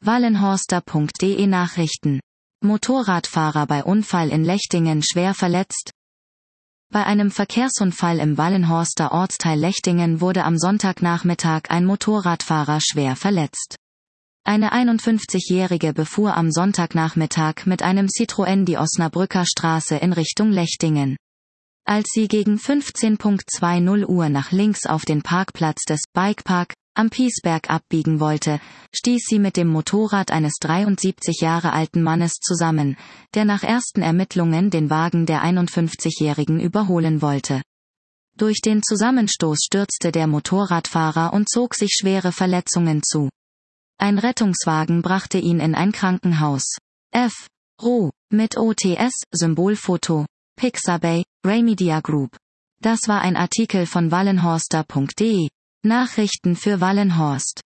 Wallenhorster.de Nachrichten. Motorradfahrer bei Unfall in Lechtingen schwer verletzt. Bei einem Verkehrsunfall im Wallenhorster Ortsteil Lechtingen wurde am Sonntagnachmittag ein Motorradfahrer schwer verletzt. Eine 51-Jährige befuhr am Sonntagnachmittag mit einem Citroën die Osnabrücker Straße in Richtung Lechtingen. Als sie gegen 15:20 Uhr nach links auf den Parkplatz des Bikepark am Piesberg abbiegen wollte, stieß sie mit dem Motorrad eines 73 Jahre alten Mannes zusammen, der nach ersten Ermittlungen den Wagen der 51-Jährigen überholen wollte. Durch den Zusammenstoß stürzte der Motorradfahrer und zog sich schwere Verletzungen zu. Ein Rettungswagen brachte ihn in ein Krankenhaus. F.Ro. mit OTS, Symbolfoto, Pixabay, Raymedia Group. Das war ein Artikel von wallenhorster.de. Nachrichten für Wallenhorst.